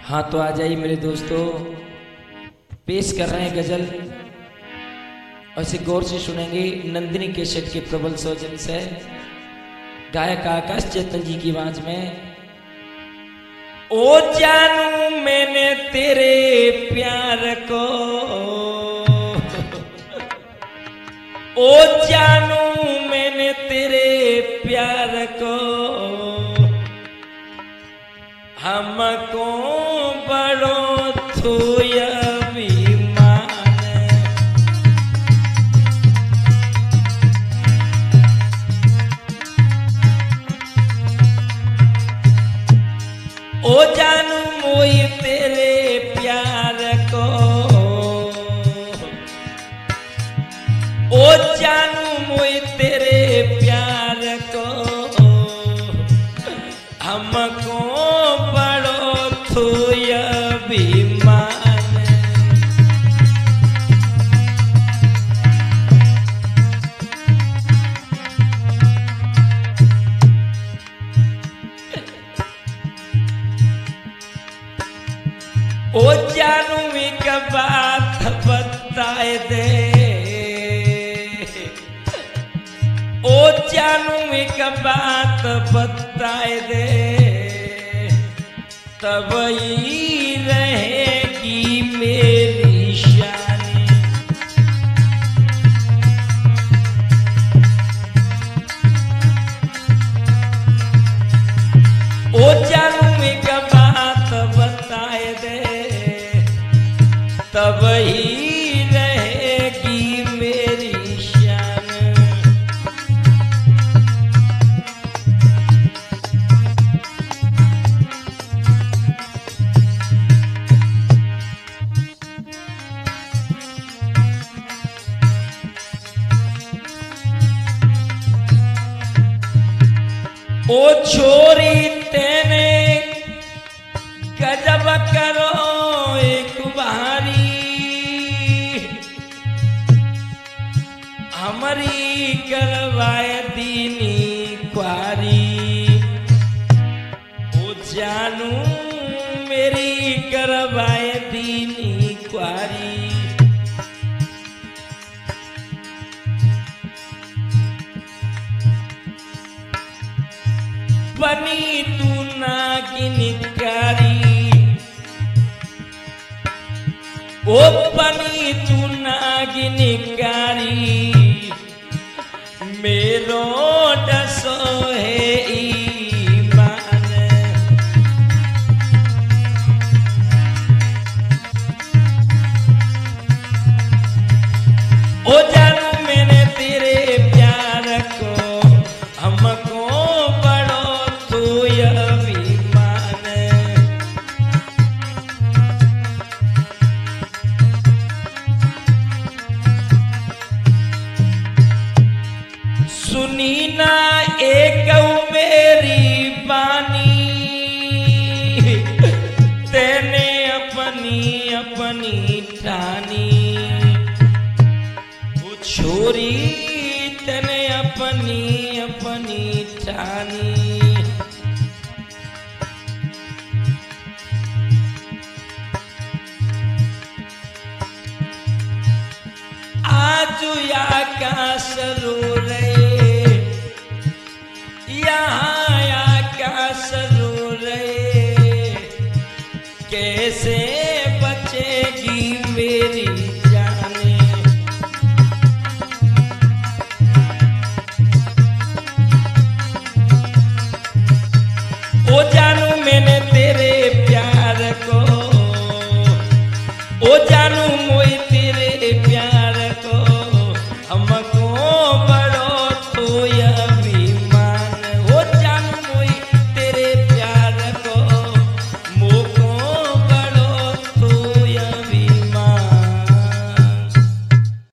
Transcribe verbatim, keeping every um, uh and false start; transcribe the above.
हाँ तो आ जाइए मेरे दोस्तों, पेश कर रहे हैं गजल। और इसे गौर से सुनेंगे नंदिनी कैसेट के प्रबल सौजन से, गायक आकाश चेतन जी की आवाज में। ओ जानू मैंने तेरे प्यार को, ओ जानू मैंने तेरे प्यार को, हमको बड़ो थोया ओ जानू मोई तेरे प्यार को, ओ जानू मोई तेरे प्यार को, हमको बड़ो थोया अभिमान। ओ जानू एक बात बताए दे, ओ जानू एक बात बताए दे, तब ही रहेगी मेरी शान। ओ जानू एक बात बताए दे, तब ही रहेगी मेरी शान। ओ छोरी तेने गजब करो एक बारी, हमारी करवाए दीनी क्वारी। ओ जानू मेरी करवाए दीनी क्वारी। बनी तू नागिनकारी, ओ बनी तू नागिनकारी, मेरो डसो है ईमान। ओ जानू मैंने तेरे प्यार को, हमको बड़ो थोया अभिमान। सुनी ना एक मेरी बानी, तेने अपनी अपनी ठानी। वो छोरी तेने अपनी अपनी ठानी। आज आकाश रो रहे, यहाँ आकाश रो रहे, कैसे बचेगी मेरी जाने। ओ जानू मैंने तेरे प्यार को, ओ